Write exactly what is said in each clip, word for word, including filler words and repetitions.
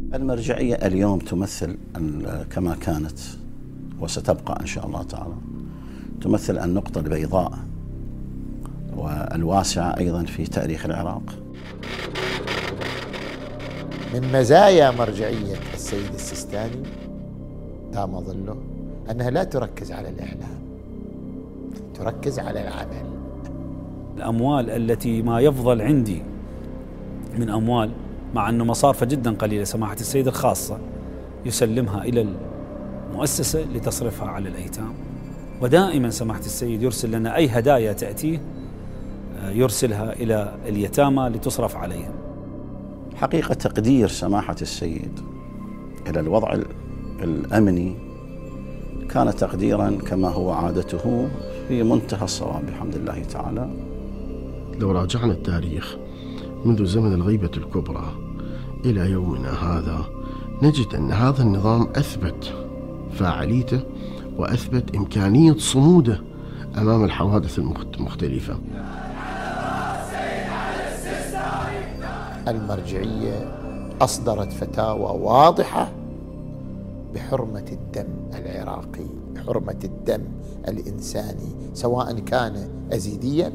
المرجعية اليوم تمثل كما كانت وستبقى إن شاء الله تعالى، تمثل النقطة البيضاء والواسعة أيضا في تاريخ العراق. من مزايا مرجعية السيد السيستاني دام ظله أنها لا تركز على الإعلام، تركز على العمل. الأموال التي ما يفضل عندي من أموال، مع أنه مصارفة جدا قليلة سماحة السيد الخاصة، يسلمها إلى المؤسسة لتصرفها على الأيتام. ودائما سماحة السيد يرسل لنا أي هدايا تأتيه يرسلها إلى اليتامى لتصرف عليهم. حقيقة تقدير سماحة السيد إلى الوضع الأمني كان تقديرا كما هو عادته في منتهى الصواب بحمد الله تعالى. لو راجعنا التاريخ منذ زمن الغيبة الكبرى إلى يومنا هذا نجد أن هذا النظام أثبت فاعليته وأثبت إمكانية صموده أمام الحوادث المختلفة. المرجعية أصدرت فتاوى واضحة بحرمة الدم العراقي، بحرمة الدم الإنساني، سواء كان أزيديا،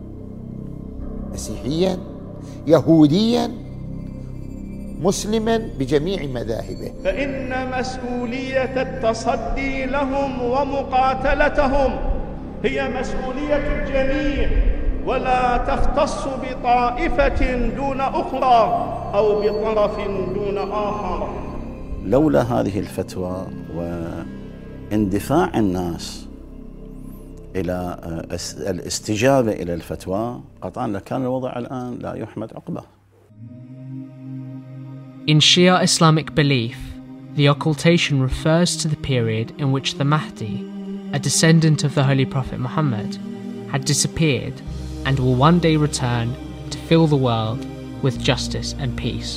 مسيحيا، يهوديا، مسلما، بجميع مذاهبه. فإن مسؤولية التصدي لهم ومقاتلتهم هي مسؤولية الجميع، ولا تختص بطائفة دون أخرى أو بطرف دون آخر. لولا هذه الفتوى واندفاع الناس إلى الاستجابة إلى الفتوى قطعا لكان الوضع الآن لا يحمد عقبه. In Shia Islamic belief, the occultation refers to the period in which the Mahdi, a descendant of the Holy Prophet Muhammad, had disappeared and will one day return to fill the world with justice and peace.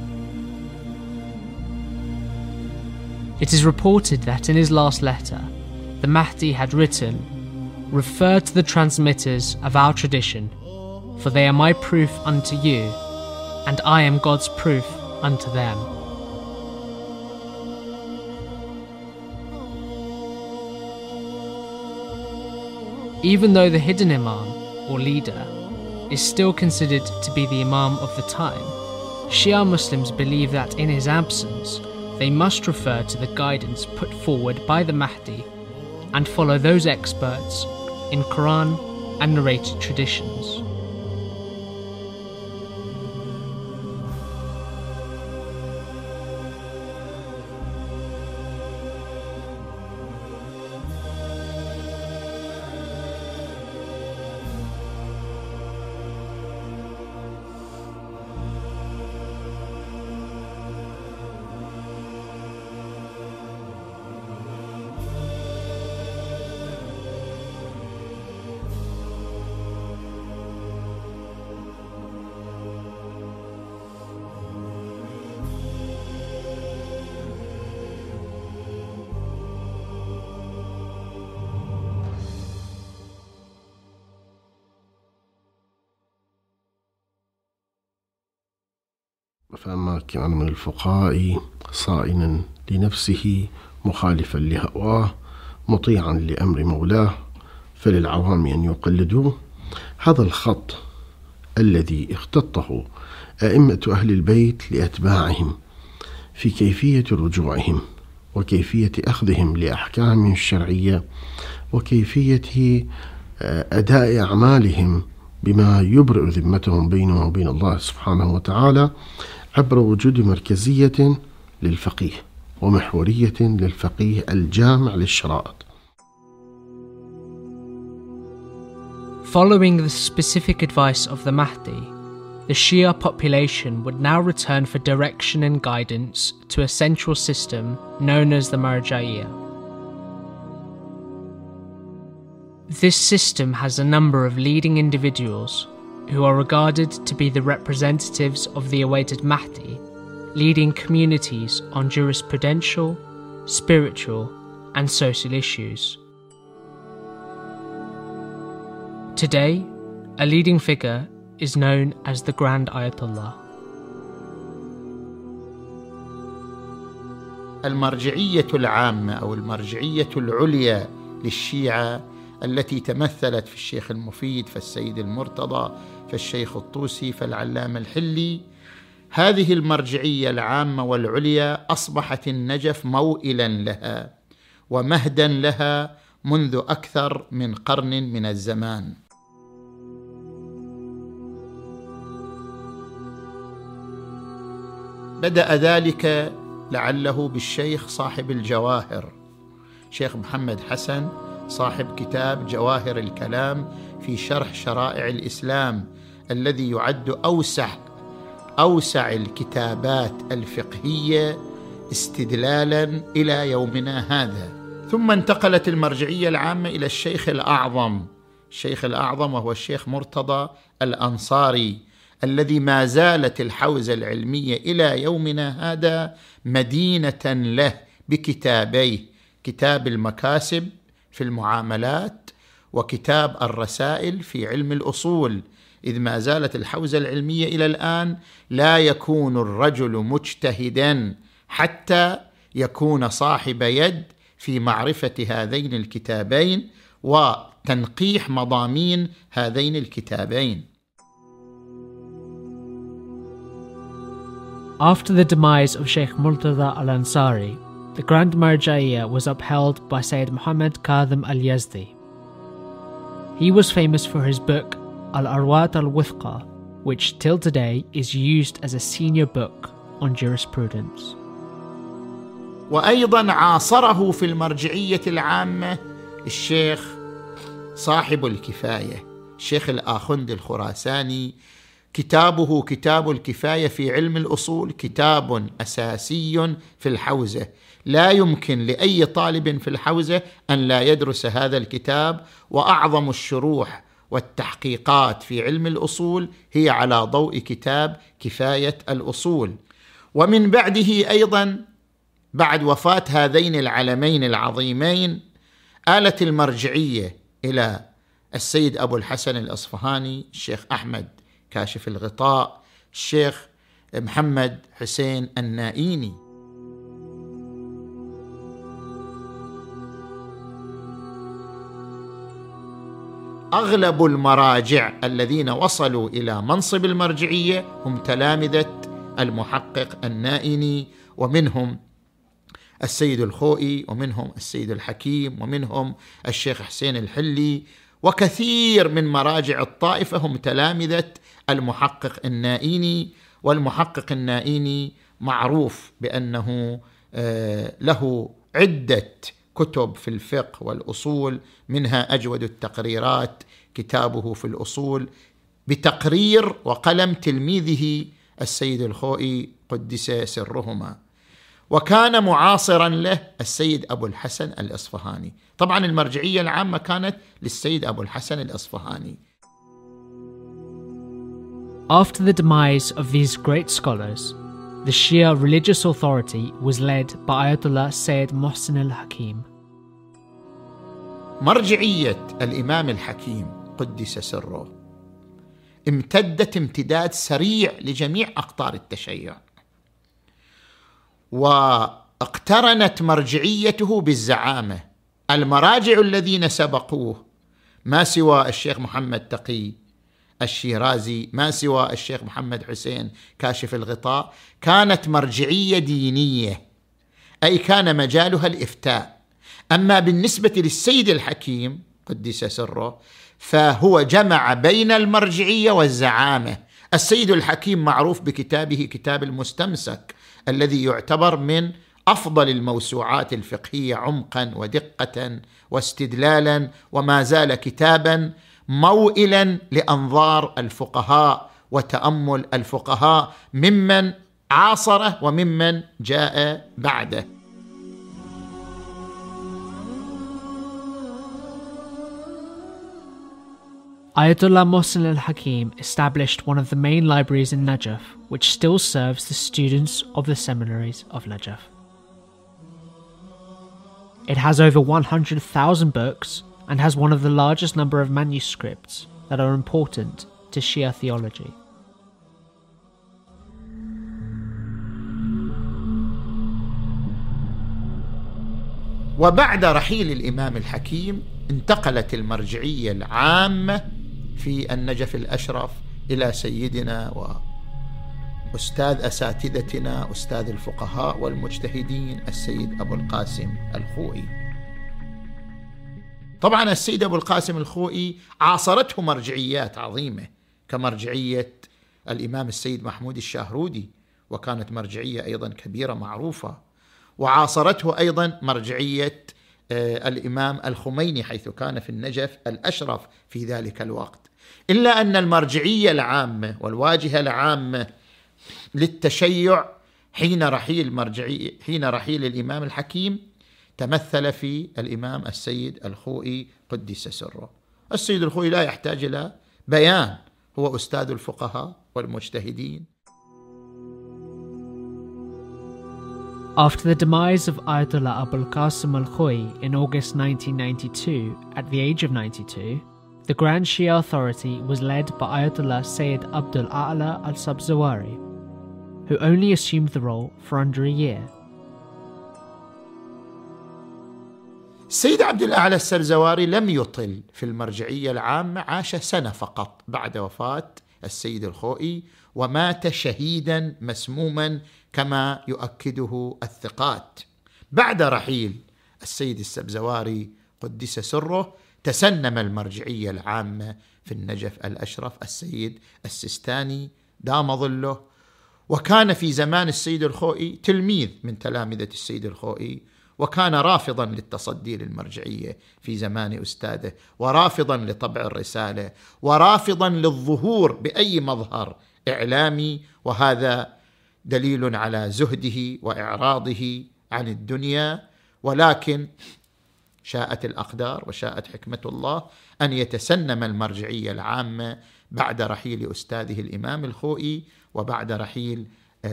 It is reported that in his last letter, the Mahdi had written, "Refer to the transmitters of our tradition, for they are my proof unto you, and I am God's proof unto them." Even though the hidden Imam, or leader, is still considered to be the Imam of the time, Shia Muslims believe that in his absence, they must refer to the guidance put forward by the Mahdi and follow those experts in Quran and narrated traditions. فما كان من الفقهاء صائنا لنفسه مخالفا لهواه مطيعا لأمر مولاه فللعوام أن يقلدوه. هذا الخط الذي اختطه أئمة أهل البيت لأتباعهم في كيفية رجوعهم وكيفية أخذهم لأحكامهم الشرعية وكيفية أداء أعمالهم بما يبرئ ذمتهم بينهم وبين الله سبحانه وتعالى عبر وجود مركزية للفقيه ومحورية للفقيه الجامع للشرائط. Following the specific advice of the Mahdi, the Shia population would now return for direction and guidance to a central system known as the Marja'iyya. This system has a number of leading individuals who are regarded to be the representatives of the awaited Mahdi, leading communities on jurisprudential, spiritual, and social issues. Today, a leading figure is known as the Grand Ayatollah. المرجعية العامة أو المرجعية العليا للشيعة التي تمثلت في الشيخ المفيد، فالسيد المرتضى، فالشيخ الطوسي، فالعلامة الحلي، هذه المرجعية العامة والعليا أصبحت النجف موئلا لها ومهدا لها منذ أكثر من قرن من الزمان. بدأ ذلك لعله بالشيخ صاحب الجواهر، شيخ محمد حسن، صاحب كتاب جواهر الكلام في شرح شرائع الإسلام، الذي يعد أوسع أوسع الكتابات الفقهية استدلالا إلى يومنا هذا. ثم انتقلت المرجعية العامة إلى الشيخ الأعظم، الشيخ الأعظم وهو الشيخ مرتضى الأنصاري، الذي ما زالت الحوزة العلمية إلى يومنا هذا مدينة له بكتابيه، كتاب المكاسب في المعاملات وكتاب الرسائل في علم الأصول، إذ ما زالت الحوزة العلمية إلى الآن لا يكون الرجل مجتهدا حتى يكون صاحب يد في معرفة هذين الكتابين وتنقيح مضامين هذين الكتابين. After the demise of Sheikh Murtada al-Ansari, the Grand Marja'iyya was upheld by Sayyid Muhammad Kadhim al-Yazdi. He was famous for his book Al-Arwat al-Withqa, which till today is used as a senior book on jurisprudence. وأيضا عاصره في المرجعية العامة الشيخ صاحب الكفاية، الشيخ الآخند الخراساني. كتابه كتاب الكفاية في علم الأصول كتاب أساسي في الحوزة، لا يمكن لأي طالب في الحوزة أن لا يدرس هذا الكتاب، وأعظم الشروح والتحقيقات في علم الأصول هي على ضوء كتاب كفاية الأصول. ومن بعده أيضا بعد وفاة هذين العلمين العظيمين آلت المرجعية إلى السيد أبو الحسن الأصفهاني، الشيخ أحمد كاشف الغطاء، الشيخ محمد حسين النائيني. أغلب المراجع الذين وصلوا إلى منصب المرجعية هم تلامذة المحقق النائيني، ومنهم السيد الخوئي، ومنهم السيد الحكيم، ومنهم الشيخ حسين الحلي، وكثير من مراجع الطائفة هم تلامذة المحقق النائيني. والمحقق النائيني معروف بأنه له عدة كتب في الفقه والأصول، منها أجود التقريرات كتابه في الأصول بتقرير وقلم تلميذه السيد الخوئي قدس سرهما. وكان معاصرا له السيد أبو الحسن الأصفهاني. طبعا المرجعية العامة كانت للسيد أبو الحسن الأصفهاني. After the demise of these great scholars, the Shia religious authority was led by Ayatollah Sayyid Mohsin al-Hakim. مرجعية الإمام الحكيم قدس سره امتدت امتداد سريع لجميع أقطار التشيع، واقترنت مرجعيته بالزعامة. المراجع الذين سبقوه ما سوى الشيخ محمد تقي الشيرازي، ما سوى الشيخ محمد حسين كاشف الغطاء، كانت مرجعية دينية، أي كان مجالها الإفتاء. أما بالنسبة للسيد الحكيم قدس سره فهو جمع بين المرجعية والزعامة. السيد الحكيم معروف بكتابه كتاب المستمسك، الذي يعتبر من أفضل الموسوعات الفقهية عمقا ودقة واستدلالا، وما زال كتابا موئلا لأنظار الفقهاء وتأمل الفقهاء ممن عاصره وممن جاء بعده. Ayatollah Mohsin al-Hakim established one of the main libraries in Najaf, which still serves the students of the seminaries of Najaf. It has over one hundred thousand books and has one of the largest number of manuscripts that are important to Shia theology. وبعد رحيل الإمام الحكيم انتقلت المرجعية العامة في النجف الأشرف إلى سيدنا وأستاذ أساتذتنا أستاذ الفقهاء والمجتهدين السيد أبو القاسم الخوئي. طبعا السيد أبو القاسم الخوئي عاصرته مرجعيات عظيمة كمرجعية الإمام السيد محمود الشاهرودي، وكانت مرجعية أيضا كبيرة معروفة، وعاصرته أيضا مرجعية الإمام الخميني حيث كان في النجف الأشرف في ذلك الوقت. إلا أن المرجعية العامة والواجهة العامة للتشيع حين رحيل مرجعية حين رحيل الإمام الحكيم تمثل في الإمام السيد الخوئي قدس سره. السيد الخوئي لا يحتاج إلى بيان، هو أستاذ الفقهاء والمجتهدين. After the demise of Ayatollah Abul Qasim al-Khoi in August nineteen ninety-two, at the age of ninety-two, the Grand Shia Authority was led by Ayatollah Sayyid Abdul A'la al-Sabzawari, who only assumed the role for under a year. السيد عبد الأعلى السبزواري لم يطل في المرجعية العامة، عاش سنة فقط بعد وفاة السيد الخوئي، ومات شهيدا مسموما كما يؤكده الثقات. بعد رحيل السيد السبزواري قدس سره تسنم المرجعية العامة في النجف الأشرف السيد السستاني دام ظله، وكان في زمان السيد الخوئي تلميذ من تلامذة السيد الخوئي، وكان رافضا للتصدي للمرجعية في زمان أستاذه، ورافضا لطبع الرسالة، ورافضا للظهور بأي مظهر إعلامي، وهذا دليل على زهده وإعراضه عن الدنيا. ولكن شاءت الأقدار وشاءت حكمة الله أن يتسنم المرجعية العامة بعد رحيل أستاذه الإمام الخوئي، وبعد رحيل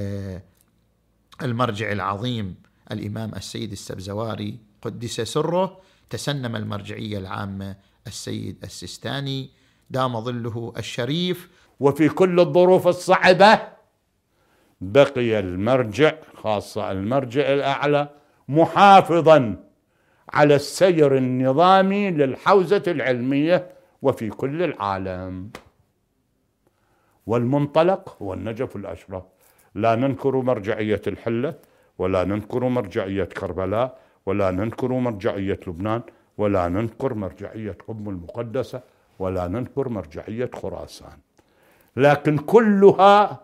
المرجع العظيم الإمام السيد السبزواري قدس سره، تسنم المرجعية العامة السيد السستاني دام ظله الشريف. وفي كل الظروف الصعبة بقي المرجع، خاصة المرجع الأعلى، محافظا على السير النظامي للحوزة العلمية وفي كل العالم، والمنطلق هو النجف الأشرف. لا ننكر مرجعية الحلة، ولا ننكر مرجعية كربلاء، ولا ننكر مرجعية لبنان، ولا ننكر مرجعية قم المقدسة، ولا ننكر مرجعية خراسان، لكن كلها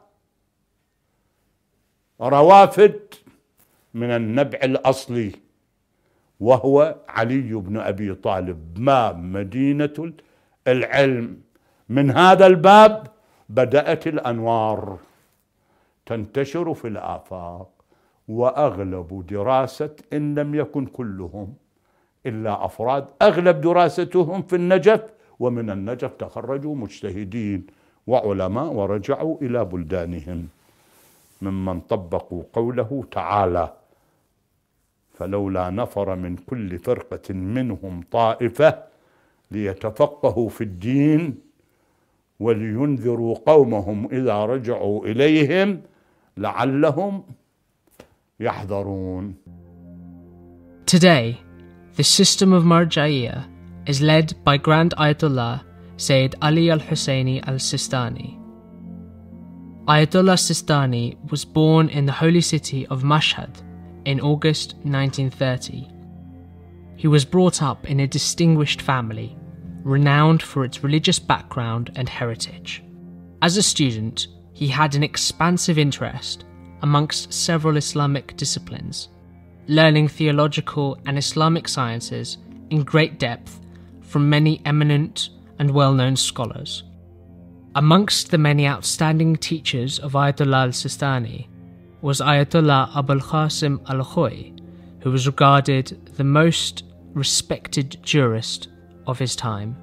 روافد من النبع الأصلي، وهو علي بن أبي طالب، ما مدينة العلم. من هذا الباب بدأت الأنوار تنتشر في الآفاق، وأغلب دراسة إن لم يكن كلهم إلا أفراد أغلب دراستهم في النجف، ومن النجف تخرجوا مجتهدين وعلماء ورجعوا إلى بلدانهم، ممن طبقوا قوله تعالى: فلولا نفر من كل فرقة منهم طائفة ليتفقهوا في الدين ولينذروا قومهم إذا رجعوا إليهم لعلهم يحذرون. Today, the system of Marja'iyya is led by Grand Ayatollah Sayyid Ali al-Husseini al-Sistani. Ayatollah Sistani was born in the holy city of Mashhad in August nineteen thirty. He was brought up in a distinguished family, renowned for its religious background and heritage. As a student, he had an expansive interest amongst several Islamic disciplines, learning theological and Islamic sciences in great depth from many eminent and well-known scholars. Amongst the many outstanding teachers of Ayatollah al-Sistani was Ayatollah Abul Qasim al-Khoi, who was regarded the most respected jurist of his time.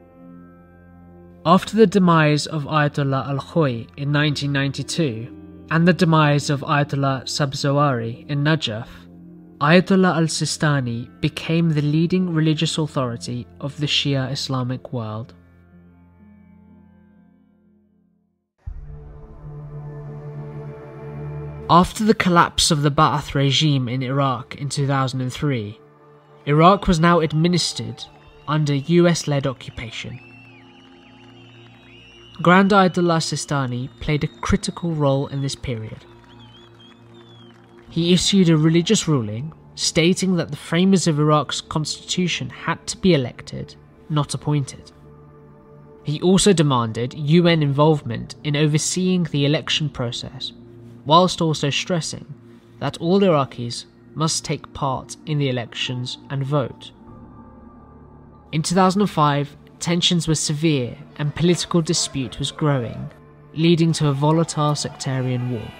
After the demise of Ayatollah al-Khoi in nineteen ninety-two and the demise of Ayatollah Sabzawari in Najaf, Ayatollah al-Sistani became the leading religious authority of the Shia Islamic world. After the collapse of the Ba'ath regime in Iraq in two thousand three, Iraq was now administered under U S-led occupation. Grand Ayatollah Sistani played a critical role in this period. He issued a religious ruling stating that the framers of Iraq's constitution had to be elected, not appointed. He also demanded U N involvement in overseeing the election process, whilst also stressing that all Iraqis must take part in the elections and vote. In two thousand five, tensions were severe and political dispute was growing, leading to a volatile sectarian war.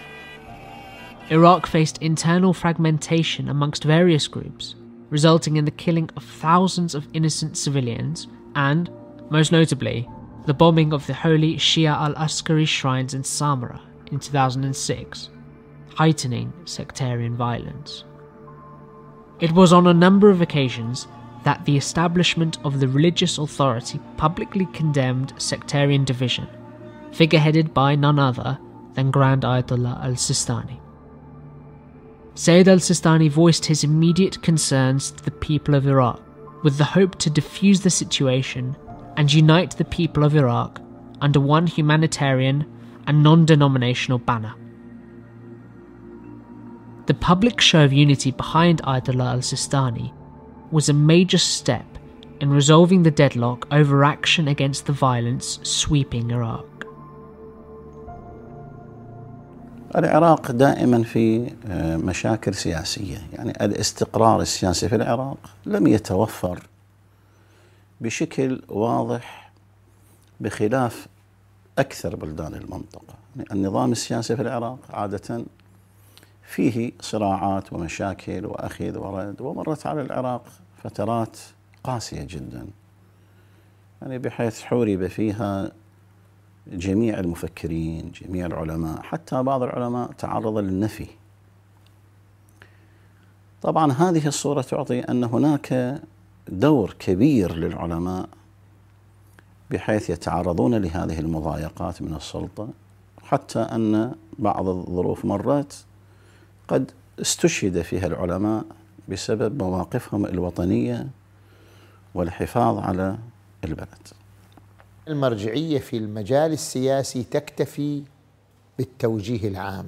Iraq faced internal fragmentation amongst various groups, resulting in the killing of thousands of innocent civilians and, most notably, the bombing of the holy Shia al-Askari shrines in Samarra in two thousand six, heightening sectarian violence. It was on a number of occasions that the establishment of the religious authority publicly condemned sectarian division, figureheaded by none other than Grand Ayatollah al-Sistani. Sayyid al-Sistani voiced his immediate concerns to the people of Iraq, with the hope to defuse the situation and unite the people of Iraq under one humanitarian and non-denominational banner. The public show of unity behind Ayatollah al-Sistani was a major step in resolving the deadlock over action against the violence sweeping Iraq. العراق دائما في مشاكل سياسية، يعني الاستقرار السياسي في العراق لم يتوفر بشكل واضح بخلاف أكثر بلدان المنطقة. يعني النظام السياسي في العراق عادة فيه صراعات ومشاكل وأخذ ورد، ومرت على العراق فترات قاسية جدا، يعني بحيث حورب فيها جميع المفكرين، جميع العلماء، حتى بعض العلماء تعرض للنفي. طبعا هذه الصورة تعطي أن هناك دور كبير للعلماء بحيث يتعرضون لهذه المضايقات من السلطة، حتى أن بعض الظروف مرت قد استشهد فيها العلماء بسبب مواقفهم الوطنية والحفاظ على البلد. المرجعية في المجال السياسي تكتفي بالتوجيه العام،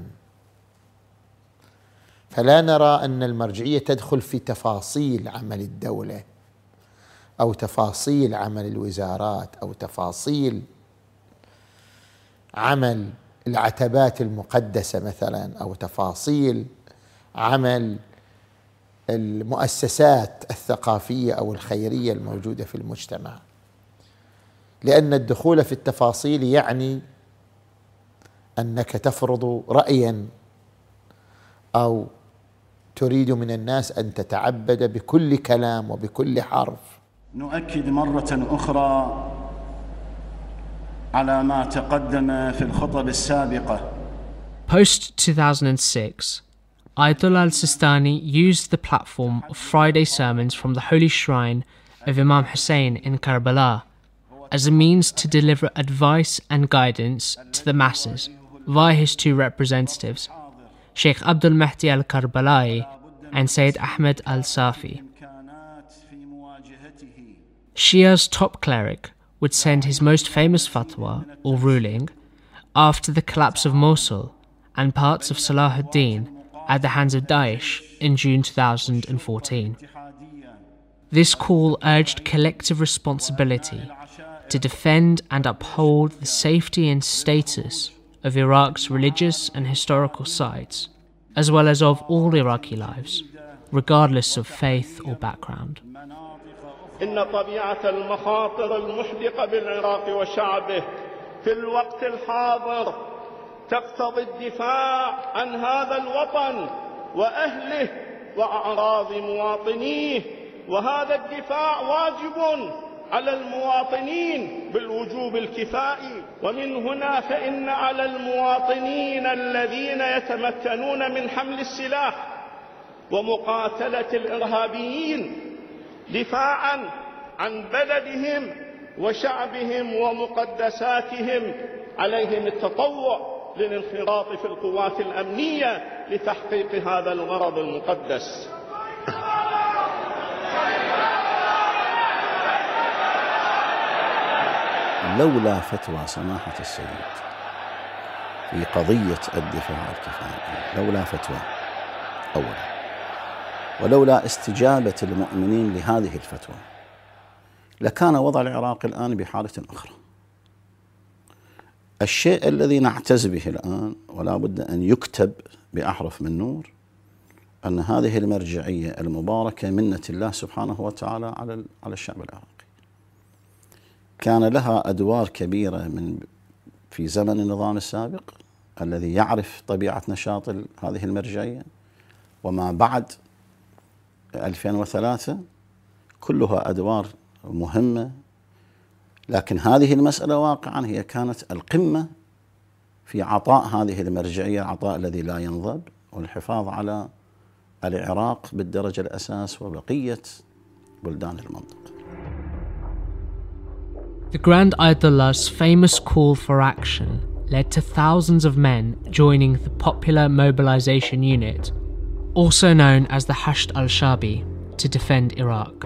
فلا نرى أن المرجعية تدخل في تفاصيل عمل الدولة أو تفاصيل عمل الوزارات أو تفاصيل عمل العتبات المقدسة مثلا، أو تفاصيل عمل المؤسسات الثقافية أو الخيرية الموجودة في المجتمع، لأن الدخول في التفاصيل يعني أنك تفرض رأيا أو تريد من الناس أن تتعبد بكل كلام وبكل حرف. نؤكد مرة أخرى على ما تقدم في الخطب السابقة. Post two thousand six, Ayatollah al-Sistani used the platform of Friday sermons from the holy shrine of Imam Hussein in Karbala as a means to deliver advice and guidance to the masses via his two representatives, Sheikh Abdul Mahdi al-Karbala'i and Sayyid Ahmed al-Safi. Shia's top cleric would send his most famous fatwa, or ruling, after the collapse of Mosul and parts of Salahuddin at the hands of Daesh in June two thousand fourteen. This call urged collective responsibility to defend and uphold the safety and status of Iraq's religious and historical sites, as well as of all Iraqi lives, regardless of faith or background. إن طبيعة المخاطر المحدقة بالعراق وشعبه في الوقت الحاضر تقتضي الدفاع عن هذا الوطن وأهله وأعراض مواطنيه، وهذا الدفاع واجب على المواطنين بالوجوب الكفائي، ومن هنا فإن على المواطنين الذين يتمكنون من حمل السلاح ومقاتلة الإرهابيين دفاعا عن بلدهم وشعبهم ومقدساتهم عليهم التطوع للانخراط في القوات الأمنية لتحقيق هذا الغرض المقدس. لولا فتوى سماحة السيد في قضية الدفاع الكفائي، لولا فتوى أولا، ولولا استجابة المؤمنين لهذه الفتوى، لكان وضع العراق الآن بحالة أخرى. الشيء الذي نعتز به الآن ولا بد أن يكتب بأحرف من نور أن هذه المرجعية المباركة منة الله سبحانه وتعالى على على الشعب العراقي. كان لها أدوار كبيرة من في زمن النظام السابق الذي يعرف طبيعة نشاط هذه المرجعية، وما بعد ألفين وثلاثة كلها أدوار مهمة، لكن هذه المسألة واقعا هي كانت القمة في عطاء هذه المرجعية، العطاء الذي لا ينضب، والحفاظ على العراق بالدرجة الأساس وبقية بلدان المنطقة. The Grand Ayatollah's famous call for action led to thousands of men joining the Popular Mobilization Unit, also known as the Hashd al-Shabi, to defend Iraq.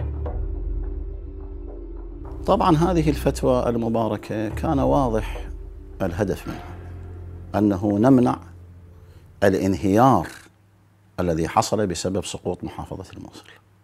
طبعا هذه الفتوى المباركة كان واضح الهدف منها أنه نمنع الانهيار الذي حصل بسبب سقوط محافظة الموصل،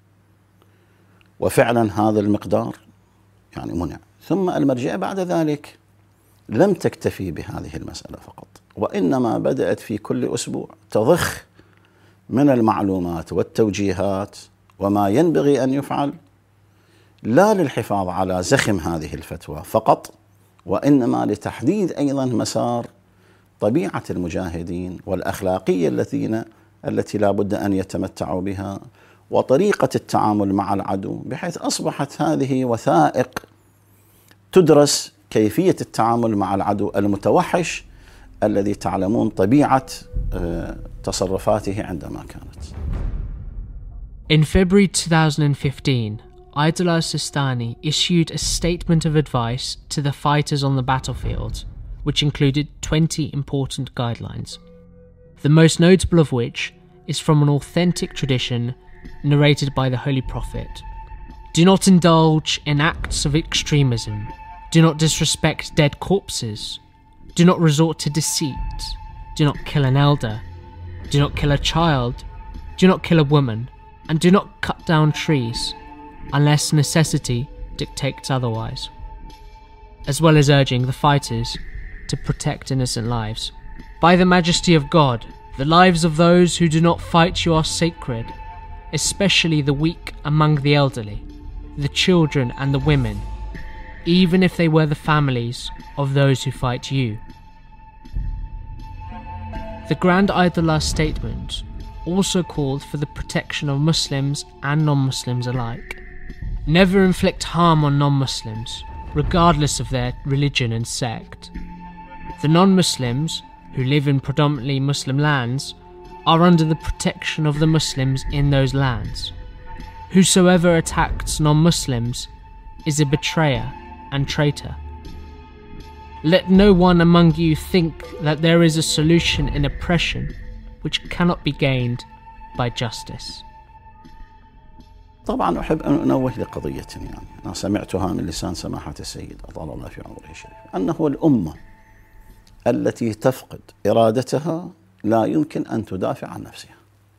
وفعلا هذا المقدار يعني منع. ثم المرجعية بعد ذلك لم تكتفي بهذه المسألة فقط، وإنما بدأت في كل أسبوع تضخ من المعلومات والتوجيهات وما ينبغي أن يفعل، لا للحفاظ على زخم هذه الفتوى فقط، وإنما لتحديد أيضا مسار طبيعة المجاهدين والأخلاقية التي التي لا بد أن يتمتعوا بها، وطريقة التعامل مع العدو، بحيث أصبحت هذه وثائق تدرس كيفية التعامل مع العدو المتوحش الذي تعلمون طبيعة تصرفاته عندما كانت. In February twenty fifteen, Ayatollah Sistani issued a statement of advice to the fighters on the battlefield, which included twenty important guidelines, the most notable of which is from an authentic tradition narrated by the Holy Prophet. Do not indulge in acts of extremism. Do not disrespect dead corpses. Do not resort to deceit. Do not kill an elder. Do not kill a child. Do not kill a woman. And do not cut down trees unless necessity dictates otherwise, as well as urging the fighters to protect innocent lives. By the majesty of God, the lives of those who do not fight you are sacred, especially the weak among the elderly, the children and the women, even if they were the families of those who fight you. The Grand Ayatollah's statement also called for the protection of Muslims and non-Muslims alike. Never inflict harm on non-Muslims, regardless of their religion and sect. The non-Muslims, who live in predominantly Muslim lands, are under the protection of the Muslims in those lands. Whosoever attacks non-Muslims is a betrayer and traitor. Let no one among you think that there is a solution in oppression which cannot be gained by justice. طبعا أحب أن أنوه لقضية يعني أنا سمعتها من لسان سماحة السيد أطال الله في عمره الشريف، أنه الأمة التي تفقد إرادتها لا يمكن أن تدافع عن نفسها.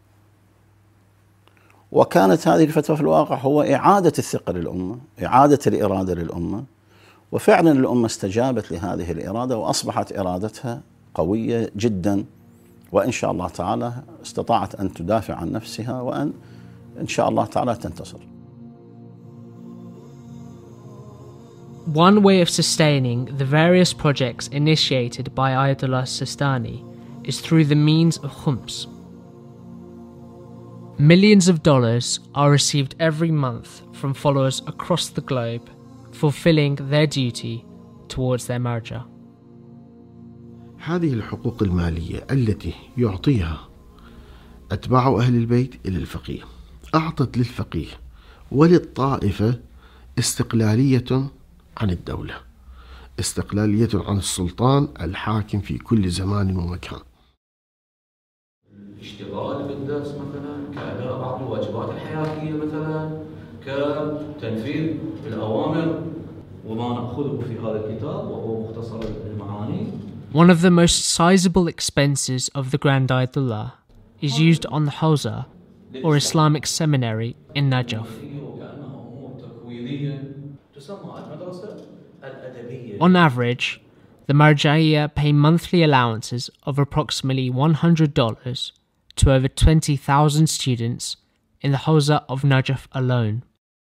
وكانت هذه الفتوى في الواقع هو إعادة الثقة للأمة، إعادة الإرادة للأمة، وفعلا الأمة استجابت لهذه الإرادة وأصبحت إرادتها قوية جدا، وإن شاء الله تعالى استطاعت أن تدافع عن نفسها وأن إن شاء الله تعالى تنتصر. One way of sustaining the various projects initiated by Ayatollah Sistani is through the means of khums. Millions of dollars are received every month from followers across the globe, fulfilling their duty towards their marja. هذه الحقوق المالية التي يعطيها أتباع أهل البيت إلى الفقيه أعطت للفقيه وللطائفة استقلالية عن الدولة، استقلالية عن السلطان الحاكم في كل زمان ومكان. الاشتغال بالدرس مثلا كأداء بعض الواجبات الحياتية مثلا كتنفيذ الأوامر وما نأخذه في هذا الكتاب وهو مختصر المعاني. One of the most sizable expenses of the Grand Ayatollah is used on the Hawza, or Islamic Seminary, in Najaf. On average, the Marja'iyya pay monthly allowances of approximately one hundred dollars to over twenty thousand students in the Hawza of Najaf alone.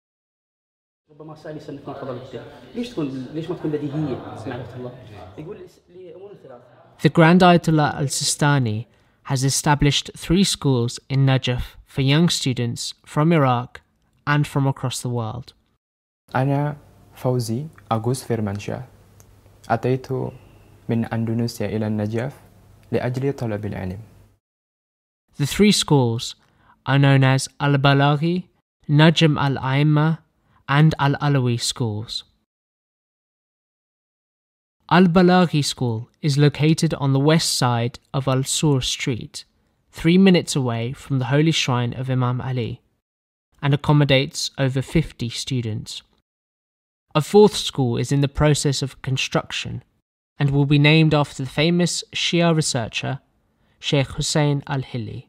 The Grand Ayatollah al-Sistani has established three schools in Najaf for young students from Iraq and from across the world. أنا فوزي أغوث فيرمانشاه. أتيت من أندونيسيا إلى النجف لأجل طلب العلم. The three schools are known as Al-Balaghi, Najm al-Aimma, and Al-Alawi schools. Al-Balaghi school is located on the west side of Al-Sur Street, three minutes away from the holy shrine of Imam Ali, and accommodates over fifty students. A fourth school is in the process of construction and will be named after the famous Shia researcher Sheikh Hussein al-Hilli.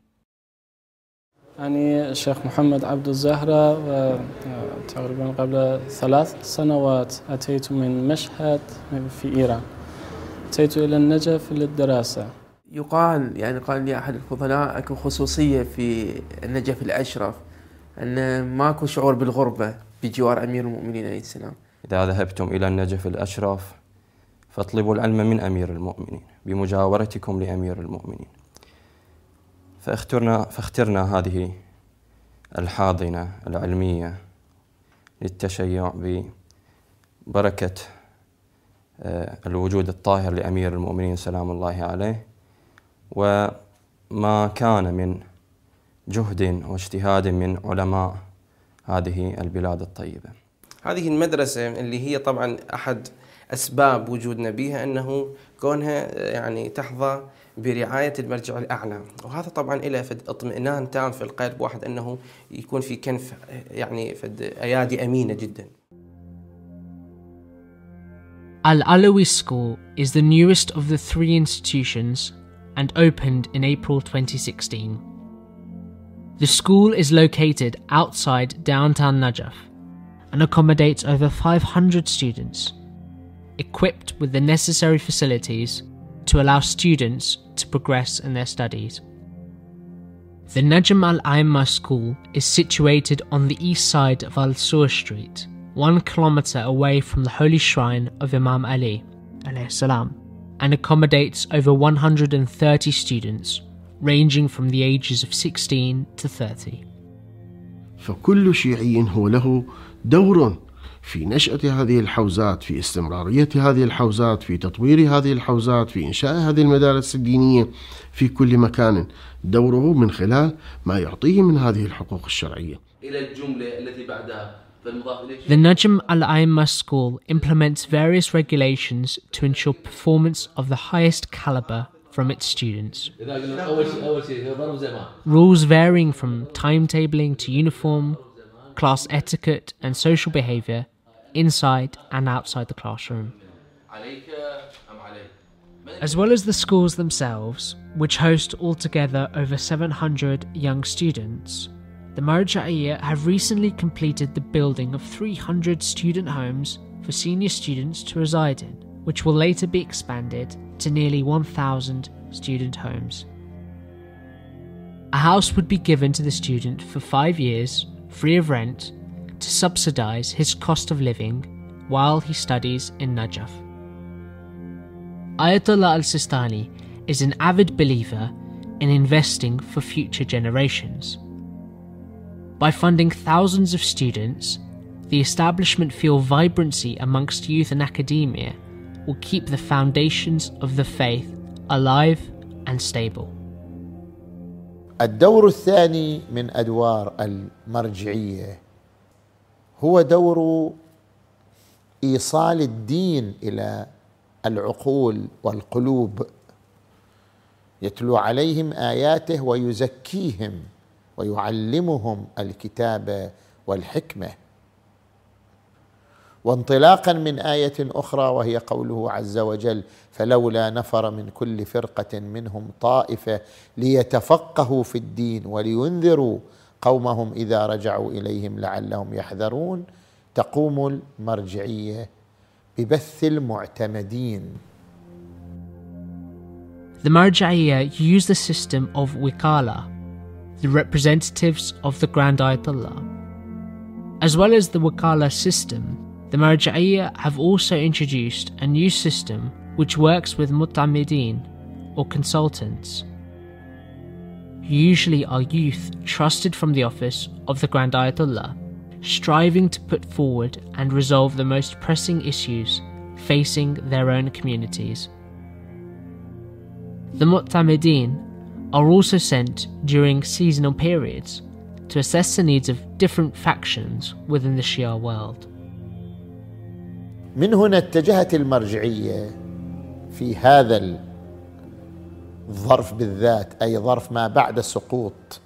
أنا الشيخ محمد عبد الزهرة، تقريبا قبل ثلاث سنوات أتيت من مشهد في إيران. أتيت إلى النجف للدراسة. يقال يعني قال لي أحد الفضلاء أكو خصوصية في النجف الأشرف أن ماكو شعور بالغربة بجوار أمير المؤمنين عليه السلام. إذا ذهبتم إلى النجف الأشرف فاطلبوا العلم من أمير المؤمنين بمجاورتكم لأمير المؤمنين. فاخترنا فاخترنا هذه الحاضنة العلمية للتشيع ببركة الوجود الطاهر لأمير المؤمنين سلام الله عليه، وما كان من جهد واجتهاد من علماء هذه البلاد الطيبة. هذه المدرسة اللي هي طبعا أحد أسباب وجودنا بها أنه كونها يعني تحظى برعاية المرجع الأعلى، وهذا طبعا إلى فد اطمئنان تام في القلب واحد أنه يكون في كنف يعني فد أيادي أمينة جدا. Al-Alawi School is the newest of the three institutions and opened in April twenty sixteen. The school is located outside downtown Najaf and accommodates over five hundred students, equipped with the necessary facilities to allow students to progress in their studies. The Najm al-Aimma school is situated on the east side of Al-Sur Street, one kilometre away from the holy shrine of Imam Ali alayhi salam, and accommodates over one hundred thirty students, ranging from the ages of sixteen to thirty. فكل شيعي هو له دور في نشأة هذه الحوزات، في استمرارية هذه الحوزات، في تطوير هذه الحوزات، في إنشاء هذه المدارس الدينية في كل مكان، دوره من خلال ما يعطيه من هذه الحقوق الشرعية. إلى الجملة التي بعدها The Najm al-Aimma school implements various regulations to ensure performance of the highest caliber from its students. Rules varying from timetabling to uniform, class etiquette and social behaviour inside and outside the classroom. As well as the schools themselves, which host altogether over seven hundred young students, the Marja'iyya have recently completed the building of three hundred student homes for senior students to reside in, which will later be expanded to nearly one thousand student homes. A house would be given to the student for five years, free of rent, to subsidise his cost of living while he studies in Najaf. Ayatollah al-Sistani is an avid believer in investing for future generations. By funding thousands of students, the establishment feel vibrancy amongst youth and academia will keep the foundations of the faith alive and stable. الدور الثاني من أدوار المرجعية هو دور إيصال الدين إلى العقول والقلوب، يتلو عليهم آياته ويزكيهم ويعلمهم الكتاب والحكمة. وانطلاقا من آية أخرى وهي قوله عز وجل: فلولا نفر من كل فرقة منهم طائفة ليتفقهوا في الدين ولينذروا قومهم إذا رجعوا إليهم لعلهم يحذرون، تقوم المرجعية ببث المعتمدين. The Marja'iyya use the system of Wikala, the representatives of the Grand Ayatollah. As well as the Wikala system, the Marja'iyya have also introduced a new system which works with Mu'tamideen, or consultants, who usually are youth trusted from the office of the Grand Ayatollah, striving to put forward and resolve the most pressing issues facing their own communities. The Mu'tamideen are also sent during seasonal periods to assess the needs of different factions within the Shia world. من هنا اتجهت المرجعية في هذا الظرف بالذات، أي ظرف ما بعد سقوط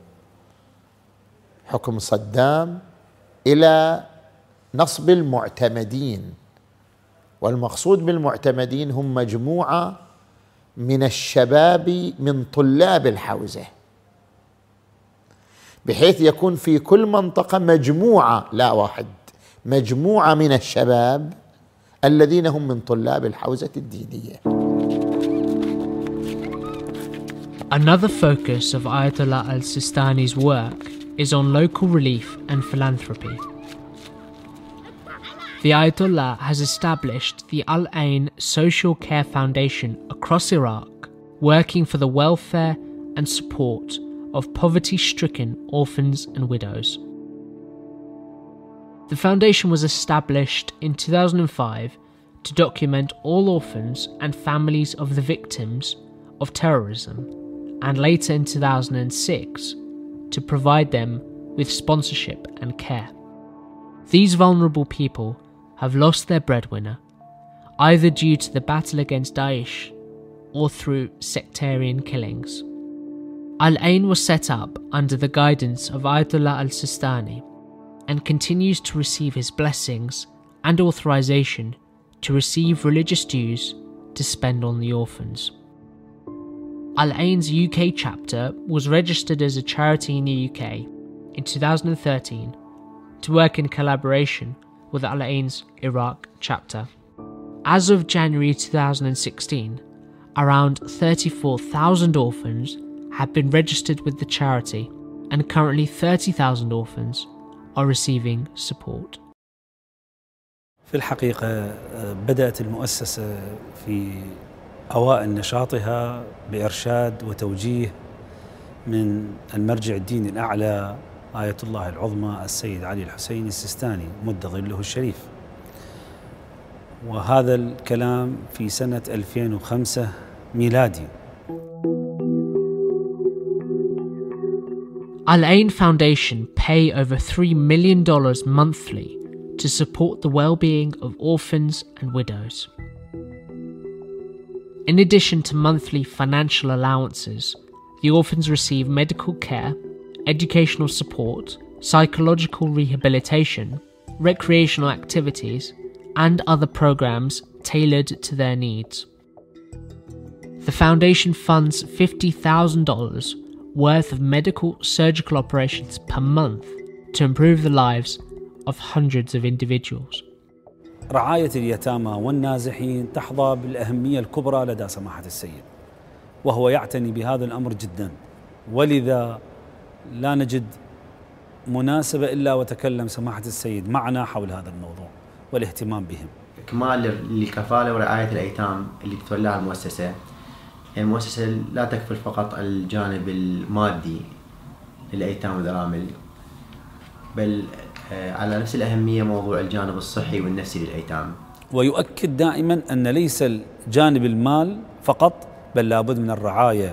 حكم صدام، إلى نصب المعتمدين. والمقصود بالمعتمدين هم مجموعة من الشباب من طلاب الحوزة، بحيث يكون في كل منطقة مجموعة، لا واحد، مجموعة من الشباب الذين هم من طلاب الحوزة الدينية. Another focus of Ayatollah al-Sistani's work is on local relief and philanthropy. The Ayatollah has established the Al-Ain Social Care Foundation across Iraq, working for the welfare and support of poverty-stricken orphans and widows. The foundation was established in two thousand five to document all orphans and families of the victims of terrorism, and later in two thousand six to provide them with sponsorship and care. These vulnerable people have lost their breadwinner, either due to the battle against Daesh or through sectarian killings. Al-Ain was set up under the guidance of Ayatollah al-Sistani and continues to receive his blessings and authorization to receive religious dues to spend on the orphans. Al-Ain's U K chapter was registered as a charity in the U K in two thousand thirteen to work in collaboration with Al-Ain's Iraq chapter. As of January two thousand sixteen, around thirty-four thousand orphans have been registered with the charity, and currently thirty thousand orphans are receiving support. في الحقيقة بدأت المؤسسة في أوائل نشاطها بإرشاد وتوجيه من المرجع الديني الأعلى آية الله العظمى السيد علي الحسيني السيستاني مد ظله الشريف، وهذا الكلام في سنة ألفين وخمسة ميلادي. Al-Ain Foundation pay over three million dollars monthly to support the well-being of orphans and widows. In addition to monthly financial allowances, the orphans receive medical care, educational support, psychological rehabilitation, recreational activities, and other programs tailored to their needs. The foundation funds fifty thousand dollars worth of medical surgical operations per month to improve the lives of hundreds of individuals. رعاية اليتامى والنازحين تحظى بالأهمية الكبرى لدى سماحة السيد، وهو يعتني بهذا الأمر جدا، ولذا لا نجد مناسبة إلا وتكلم سماحة السيد معنا حول هذا الموضوع والاهتمام بهم. إكمال للكفالة ورعاية الأيتام اللي تتولاها المؤسسة، المؤسسة لا تكفل فقط الجانب المادي للأيتام والأرامل، بل على نفس الأهمية موضوع الجانب الصحي والنفسي للأيتام. ويؤكد دائما أن ليس الجانب المال فقط، بل لابد من الرعاية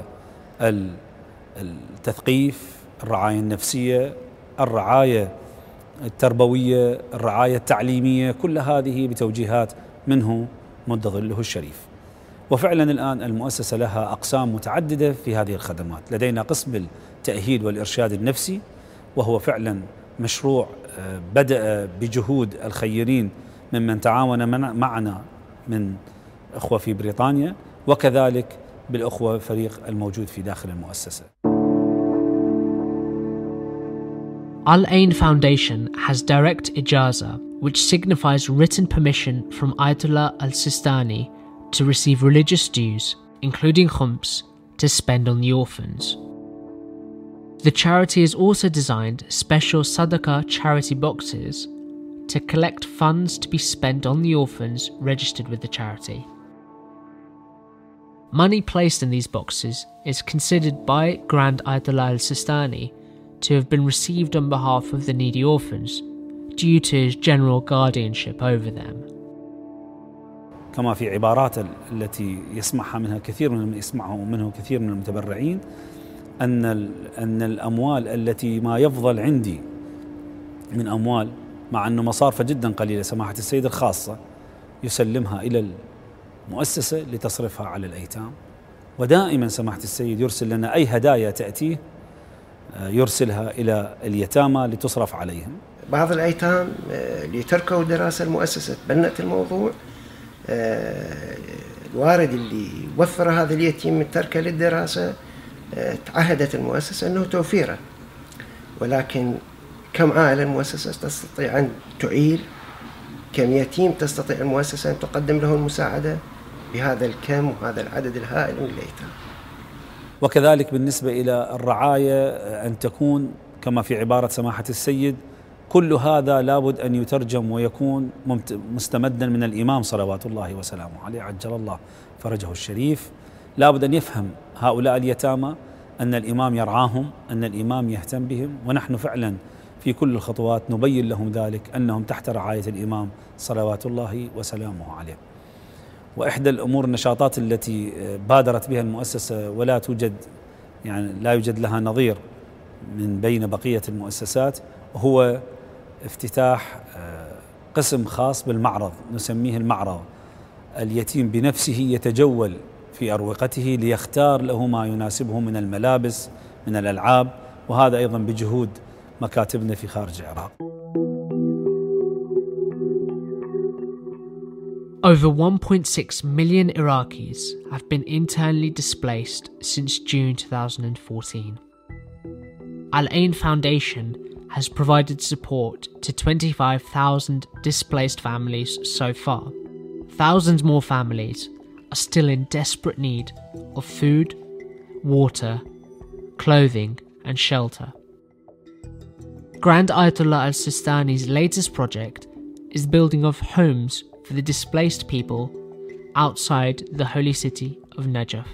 التثقيف، الرعاية النفسية، الرعاية التربوية، الرعاية التعليمية، كل هذه بتوجيهات منه مد ظله الشريف. وفعلا الآن المؤسسة لها أقسام متعددة في هذه الخدمات. لدينا قسم التأهيل والإرشاد النفسي، وهو فعلا مشروع بدأ بجهود الخيرين ممن تعاون معنا من أخوة في بريطانيا، وكذلك بالأخوة فريق الموجود في داخل المؤسسة. Al Ain Foundation has direct ijaza, which signifies written permission from Ayatollah al-Sistani to receive religious dues, including khums, to spend on the orphans. The charity has also designed special Sadaqah charity boxes to collect funds to be spent on the orphans registered with the charity. Money placed in these boxes is considered by Grand Ayatollah al-Sistani to have been received on behalf of the needy orphans due to his general guardianship over them. كما في عبارات التي يسمعها منها كثير من يسمعه منه كثير من المتبرعين أن أن الأموال التي ما يفضل عندي من أموال، مع أنه مصارفة جدا قليلة سماحة السيد الخاصة، يسلمها إلى المؤسسة لتصرفها على الأيتام. ودائما سماحة السيد يرسل لنا أي هدايا تأتيه يرسلها إلى اليتامى لتصرف عليهم. بعض الأيتام اللي تركوا دراسة المؤسسة تبنت الموضوع، الوارد اللي وفر هذا اليتيم من تركه للدراسة تعهدت المؤسسة أنه توفيره، ولكن كم عائلة المؤسسة تستطيع أن تعيل، كم يتيم تستطيع المؤسسة أن تقدم له المساعدة بهذا الكم وهذا العدد الهائل من الأيتام. وكذلك بالنسبة إلى الرعاية أن تكون كما في عبارة سماحة السيد، كل هذا لابد أن يترجم ويكون مستمدا من الإمام صلوات الله وسلامه عليه عجل الله فرجه الشريف. لابد أن يفهم هؤلاء اليتامى أن الإمام يرعاهم، أن الإمام يهتم بهم، ونحن فعلا في كل الخطوات نبين لهم ذلك أنهم تحت رعاية الإمام صلوات الله وسلامه عليه. وإحدى الأمور النشاطات التي بادرت بها المؤسسة ولا توجد يعني لا يوجد لها نظير من بين بقية المؤسسات هو افتتاح قسم خاص بالمعرض، نسميه المعرض. اليتيم بنفسه يتجول في أروقته ليختار له ما يناسبه من الملابس من الألعاب، وهذا أيضا بجهود مكاتبنا في خارج العراق. Over one point six million Iraqis have been internally displaced since June two thousand fourteen. Al Ain Foundation has provided support to twenty-five thousand displaced families so far. Thousands more families are still in desperate need of food, water, clothing and shelter. Grand Ayatollah al-Sistani's latest project is the building of homes for the displaced people outside the holy city of Najaf.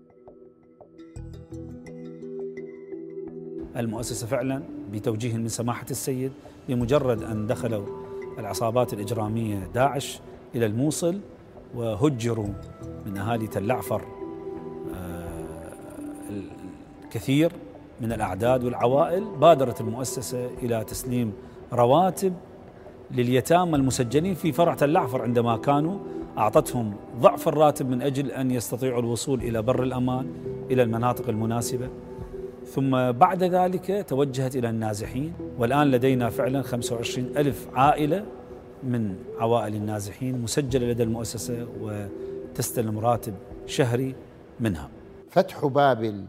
المؤسسة فعلا بتوجيه من سماحة السيد، بمجرد أن دخلوا العصابات الإجرامية داعش إلى الموصل وهجروا من أهالي تل عفر الكثير من الأعداد والعوائل، بادرت المؤسسة إلى تسليم رواتب لليتامى المسجلين في فرع تل عفر عندما كانوا، أعطتهم ضعف الراتب من أجل أن يستطيعوا الوصول إلى بر الأمان إلى المناطق المناسبة. ثم بعد ذلك توجهت إلى النازحين، والآن لدينا فعلا خمسة وعشرين ألف عائلة من عوائل النازحين مسجلة لدى المؤسسة وتستلم راتب شهري منها. فتح باب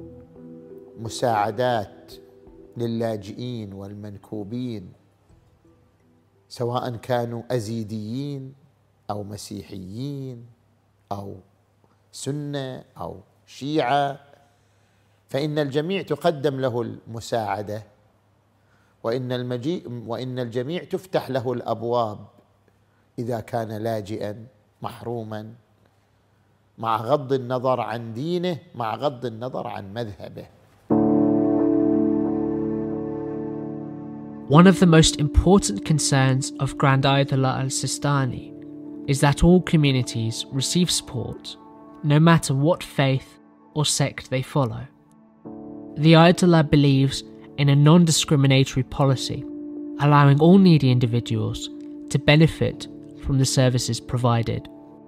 المساعدات للاجئين والمنكوبين سواء كانوا أزيديين أو مسيحيين أو سنة أو شيعة، فإن الجميع تقدم له المساعدة، وإن المجيء وإن الجميع تفتح له الأبواب إذا كان لاجئا محروما، مع غض النظر عن دينه، مع غض النظر عن مذهبه. One of the most important concerns of Grand Ayatollah al-Sistani is that all communities receive support, no matter what faith or sect they follow. The Ayatollah believes in a non-discriminatory policy, allowing all needy individuals to benefit from the services provided.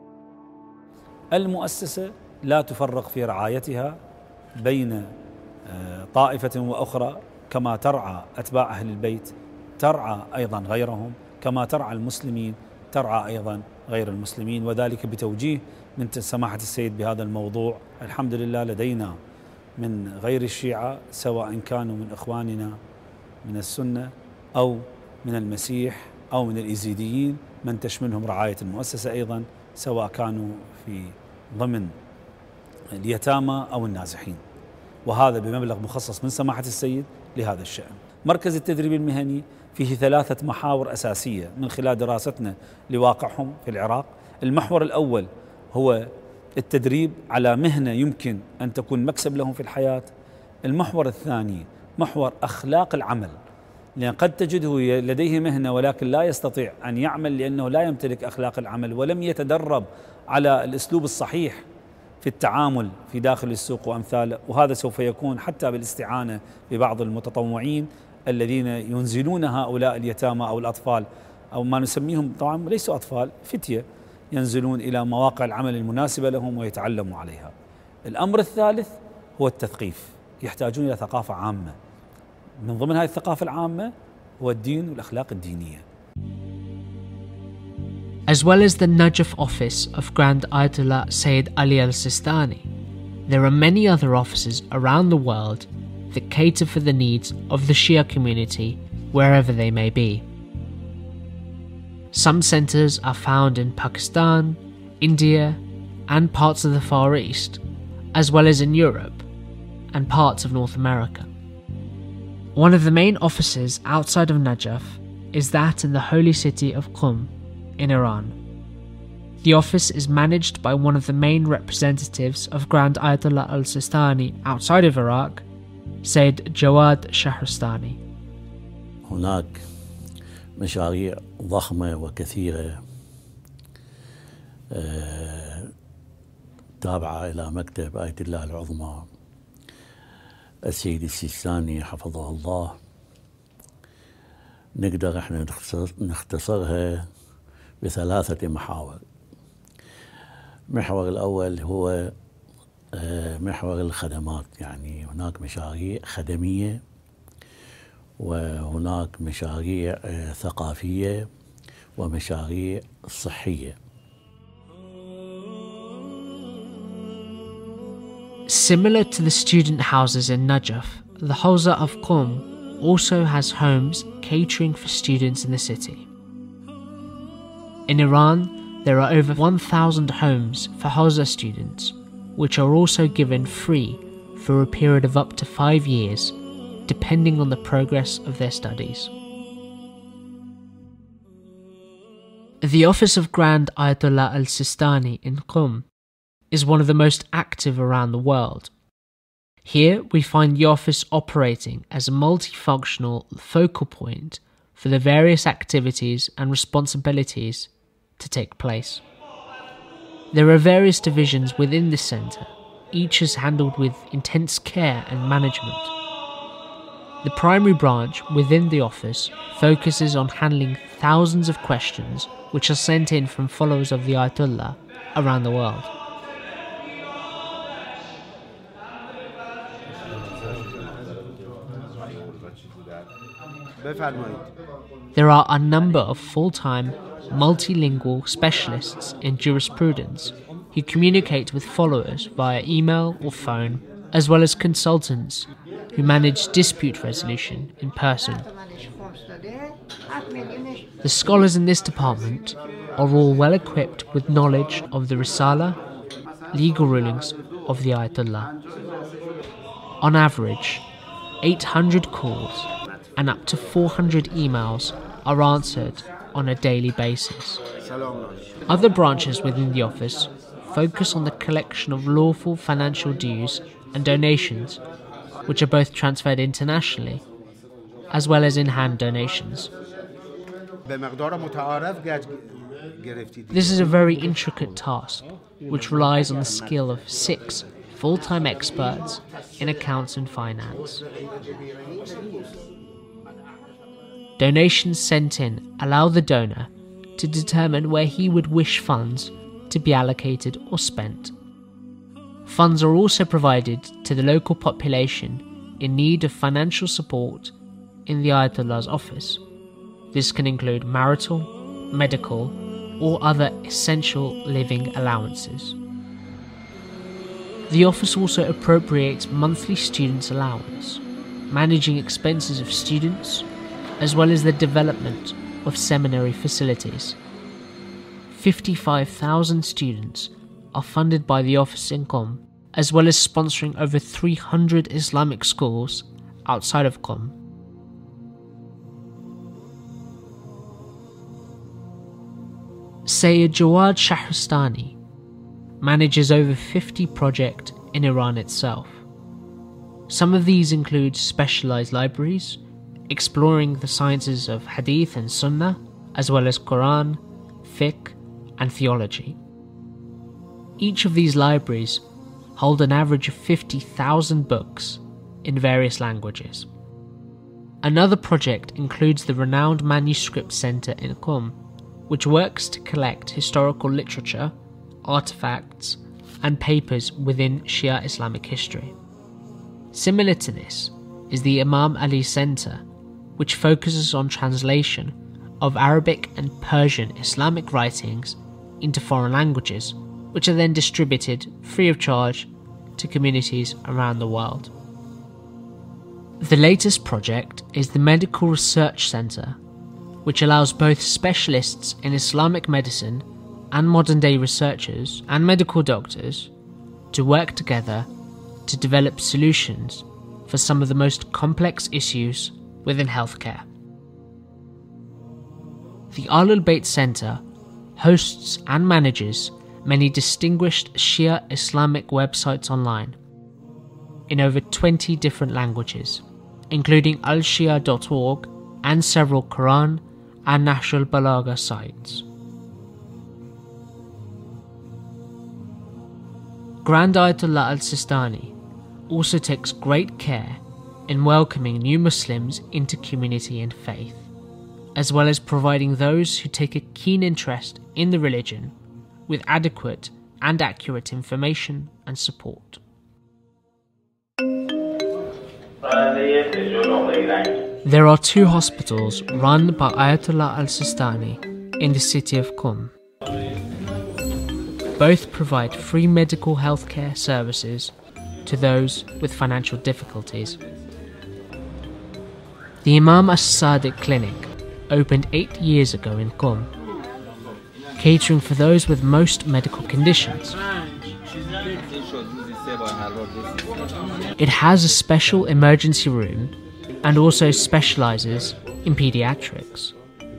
المؤسسة لا تفرق في رعايتها بين طائفة وأخرى، كما ترعى أتباع أهل البيت ترعى أيضا غيرهم، كما ترعى المسلمين ترعى أيضا غير المسلمين، وذلك بتوجيه من سماحة السيد بهذا الموضوع. الحمد لله لدينا من غير الشيعة، سواء كانوا من إخواننا من السنة أو من المسيح أو من الإيزيديين، من تشملهم رعاية المؤسسة أيضا، سواء كانوا في ضمن اليتامى أو النازحين، وهذا بمبلغ مخصص من سماحة السيد لهذا الشأن. مركز التدريب المهني فيه ثلاثة محاور أساسية من خلال دراستنا لواقعهم في العراق. المحور الأول هو التدريب على مهنة يمكن أن تكون مكسب لهم في الحياة. المحور الثاني محور أخلاق العمل، لأن قد تجده لديه مهنة ولكن لا يستطيع أن يعمل لأنه لا يمتلك أخلاق العمل ولم يتدرب على الأسلوب الصحيح في التعامل في داخل السوق وأمثاله، وهذا سوف يكون حتى بالاستعانة ببعض المتطوعين الذين ينزلون هؤلاء اليتامى أو الأطفال، أو ما نسميهم طبعا ليسوا أطفال، فتية، ينزلون إلى مواقع العمل المناسبة لهم ويتعلموا عليها. الأمر الثالث هو التثقيف، يحتاجون إلى ثقافة عامة، من ضمن هذه الثقافة العامة هو الدين والأخلاق الدينية. As well as the Najaf office of Grand Ayatollah Sayyid Ali al-Sistani, there are many other offices around the world that cater for the needs of the Shia community wherever they may be. Some centres are found in Pakistan, India, and parts of the Far East, as well as in Europe and parts of North America. One of the main offices outside of Najaf is that in the holy city of Qum in Iran. The office is managed by one of the main representatives of Grand Ayatollah al-Sistani outside of Iraq, Sayyid Jawad Shahristani. هناك مشاريع ضخمة وكثيرة تابعة إلى مكتب آية الله العظمى السيد السيستاني حفظه الله. نقدر احنا نختصرها بثلاثة محاور. المحور الأول هو محور الخدمات، يعني هناك مشاريع خدمية وهناك مشاريع ثقافية ومشاريع صحية. Similar to the student houses in Najaf, the Hawza of Qum also has homes catering for students in the city. In Iran, there are over one thousand homes for Hawza students, which are also given free for a period of up to five years, depending on the progress of their studies. The office of Grand Ayatollah al-Sistani in Qum is one of the most active around the world. Here we find the office operating as a multifunctional focal point for the various activities and responsibilities to take place. There are various divisions within this centre, each is handled with intense care and management. The primary branch within the office focuses on handling thousands of questions which are sent in from followers of the Ayatollah around the world. There are a number of full-time, multilingual specialists in jurisprudence who communicate with followers via email or phone, as well as consultants who manage dispute resolution in person. The scholars in this department are all well equipped with knowledge of the Risala, legal rulings of the Ayatollah. On average, eight hundred calls and up to four hundred emails are answered on a daily basis. Other branches within the office focus on the collection of lawful financial dues and donations, which are both transferred internationally as well as in-hand donations. This is a very intricate task, which relies on the skill of six full-time experts in accounts and finance. Donations sent in allow the donor to determine where he would wish funds to be allocated or spent. Funds are also provided to the local population in need of financial support in the Ayatollah's office. This can include marital, medical, or other essential living allowances. The office also appropriates monthly students' allowance, managing expenses of students, as well as the development of seminary facilities. fifty-five thousand students are funded by the office in Qom, as well as sponsoring over three hundred Islamic schools outside of Qom. Sayyid Jawad Shahristani manages over fifty projects in Iran itself. Some of these include specialized libraries, exploring the sciences of Hadith and Sunnah, as well as Quran, Fiqh, and theology. Each of these libraries hold an average of fifty thousand books in various languages. Another project includes the renowned Manuscript Center in Qom, which works to collect historical literature, artifacts, and papers within Shia Islamic history. Similar to this is the Imam Ali Center, which focuses on translation of Arabic and Persian Islamic writings into foreign languages, which are then distributed free of charge to communities around the world. The latest project is the Medical Research Center, which allows both specialists in Islamic medicine and modern-day researchers and medical doctors to work together to develop solutions for some of the most complex issues within healthcare. The Ahlul Bayt Center hosts and manages many distinguished Shia Islamic websites online in over twenty different languages, including al shia dot org and several Quran and Nahjul Balagha sites. Grand Ayatollah al-Sistani also takes great care in welcoming new Muslims into community and faith, as well as providing those who take a keen interest in the religion with adequate and accurate information and support. There are two hospitals run by Ayatollah al-Sistani in the city of Qom. Both provide free medical healthcare services to those with financial difficulties. The Imam As-Sadiq Clinic opened eight years ago in Qom, catering for those with most medical conditions. It has a special emergency room and also specializes in pediatrics.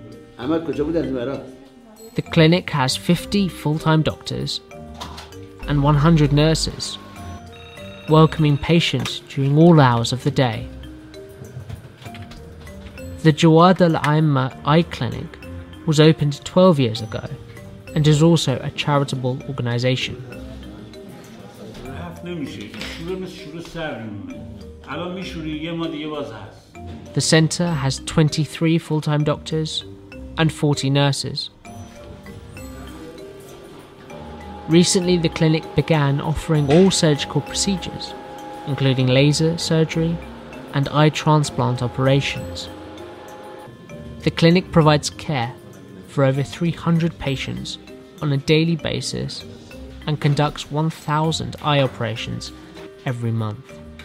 The clinic has fifty full-time doctors and one hundred nurses, welcoming patients during all hours of the day. The Jawad Al-Aimma Eye Clinic was opened twelve years ago and is also a charitable organization. The center has twenty-three full-time doctors and forty nurses. Recently, the clinic began offering all surgical procedures, including laser surgery and eye transplant operations. The clinic provides care for over three hundred patients on a daily basis and conducts one thousand eye operations every month.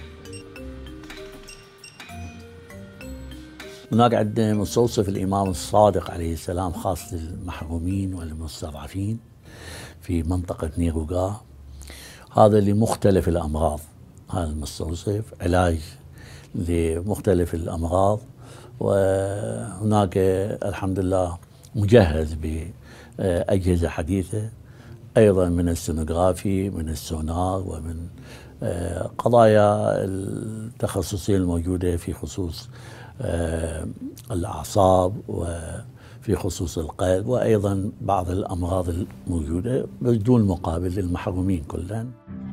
هناك عندنا مستوصف الإمام الصادق عليه السلام خاص للمحرومين والمستضعفين في منطقة نيروغا، هذا لمختلف الأمراض. هذا المستوصف علاج لمختلف الأمراض، وهناك الحمد لله مجهز بأجهزة حديثة أيضا من السونوغرافي، من السونار، ومن قضايا التخصصية الموجودة في خصوص الأعصاب وفي خصوص القلب، وأيضا بعض الأمراض الموجودة بدون مقابل للمحرومين كلهم.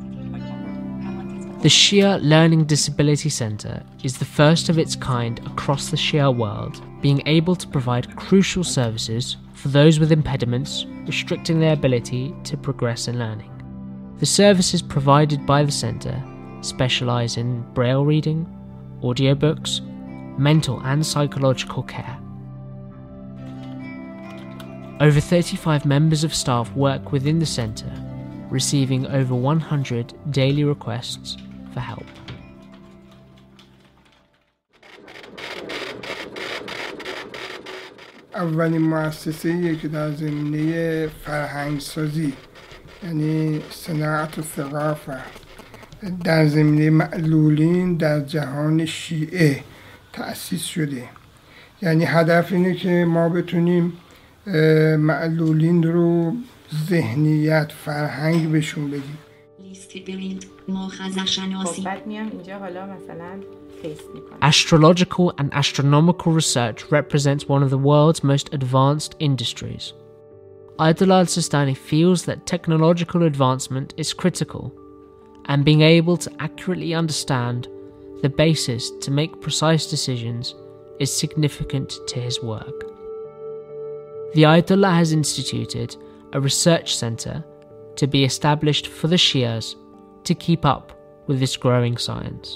The Shia Learning Disability Center is the first of its kind across the Shia world, being able to provide crucial services for those with impediments restricting their ability to progress in learning. The services provided by the center specialize in braille reading, audiobooks, mental and psychological care. Over thirty-five members of staff work within the centre, receiving over one hundred daily requests for help. اولین مؤسسه‌ای که در زمینه فرهنگسازی یعنی صناعت الثقافه در زمینه معلولین در جهان شیعه تأسیس شده. یعنی هدف اینه که ما بتونیم معلولین رو ذهنیت فرهنگ بهشون بدیم. Astrological and astronomical research represents one of the world's most advanced industries. Ayatollah al-Sistani feels that technological advancement is critical, and being able to accurately understand the basis to make precise decisions is significant to his work. The Ayatollah has instituted a research centre to be established for the Shias to keep up with this growing science.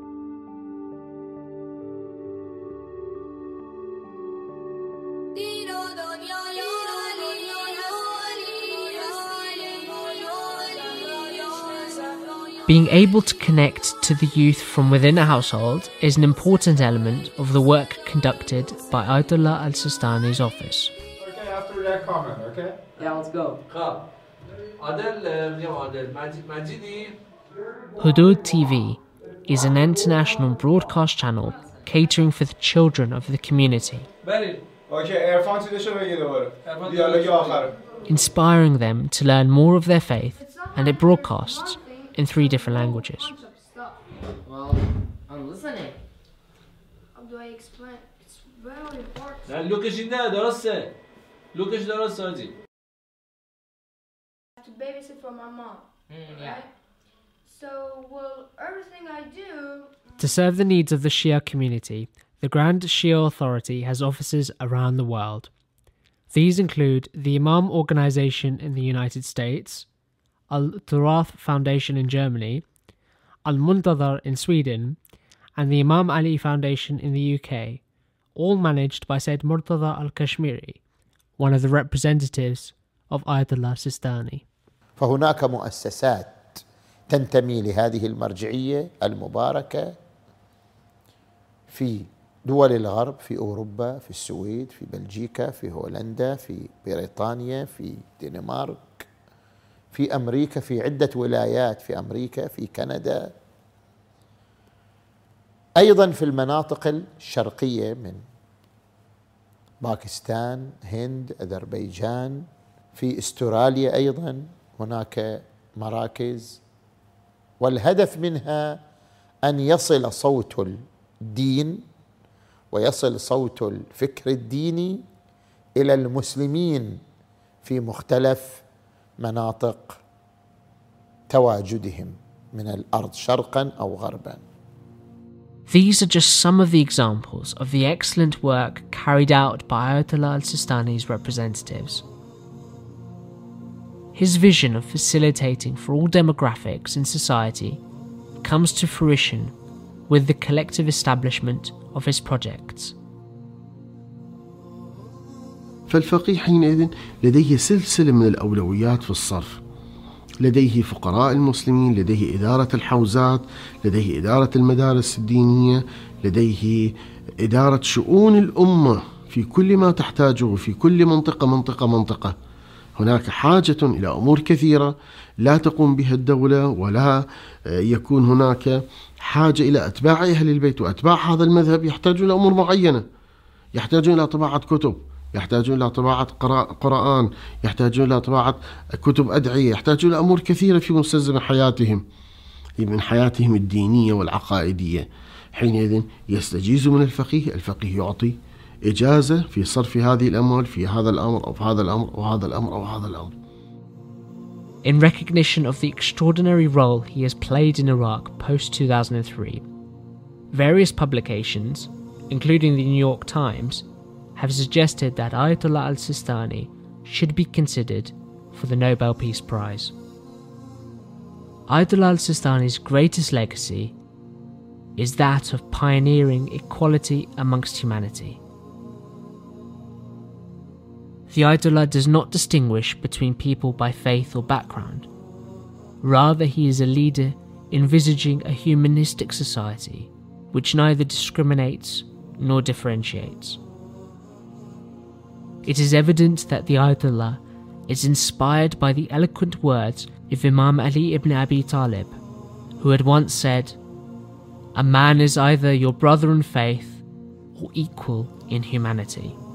Being able to connect to the youth from within a household is an important element of the work conducted by Ayatollah al-Sistani's office. Okay, after that comment, okay? Yeah, let's go. Hudud T V is an international broadcast channel catering for the children of the community, inspiring them to learn more of their faith, and it broadcasts in three different languages. Well, I'm listening. How do I explain? It's very important. Now look at you there, درسته. Look at you درسته. I have to babysit for my mom. Mm, yeah. Right? So, well, everything I do. To serve the needs of the Shia community, the Grand Shia Authority has offices around the world. These include the Imam Organization in the United States, Al-Turath Foundation in Germany, Al-Muntadhar in Sweden, and the Imam Ali Foundation in the U K, all managed by Sayyid Murtada al-Kashmiri, one of the representatives of Ayatollah Sistani. فهناك مؤسسات تنتمي لهذه المرجعية المباركة في دول الغرب، في أوروبا، في السويد، في بلجيكا، في هولندا، في بريطانيا، في دنمارك، في أمريكا، في عدة ولايات في أمريكا، في كندا، أيضا في المناطق الشرقية من باكستان، هند، أذربيجان، في استراليا أيضا هناك مراكز، والهدف منها أن يصل صوت الدين ويصل صوت الفكر الديني إلى المسلمين في مختلف مناطق تواجدهم من الأرض شرقا أو غربا. These are just some of the examples of the excellent work carried out by Ayatollah al-Sistani's representatives. His vision of facilitating for all demographics in society comes to fruition with the collective establishment of his projects. فالفقيه حينئذ لديه سلسلة من الأولويات في الصرف، لديه فقراء المسلمين، لديه إدارة الحوزات، لديه إدارة المدارس الدينية، لديه إدارة شؤون الأمة في كل ما تحتاجه في كل منطقة منطقة منطقة. هناك حاجة إلى أمور كثيرة لا تقوم بها الدولة، ولا يكون هناك حاجة إلى أتباع أهل البيت، وأتباع هذا المذهب يحتاجون إلى أمور معينة، يحتاجون إلى طباعة كتب، يحتاجون إلى طباعة قرآن، يحتاجون إلى طباعة كتب أدعية، يحتاجون إلى أمور كثيرة في مستلزم حياتهم من حياتهم الدينية والعقائدية. حينئذ يستجيز من الفقيه، الفقيه يعطي إجازة في صرف هذه الأموال في هذا الأمر أو في هذا الأمر أو هذا الأمر أو هذا الأمر. In recognition of the extraordinary role he has played in Iraq post two thousand three, various publications, including the New York Times, have suggested that Ayatollah al-Sistani should be considered for the Nobel Peace Prize. Ayatollah al-Sistani's greatest legacy is that of pioneering equality amongst humanity. the Ayatollah does not distinguish between people by faith or background. Rather, he is a leader envisaging a humanistic society which neither discriminates nor differentiates. It is evident that the Ayatollah is inspired by the eloquent words of Imam Ali ibn Abi Talib, who had once said, "A man is either your brother in faith or equal in humanity."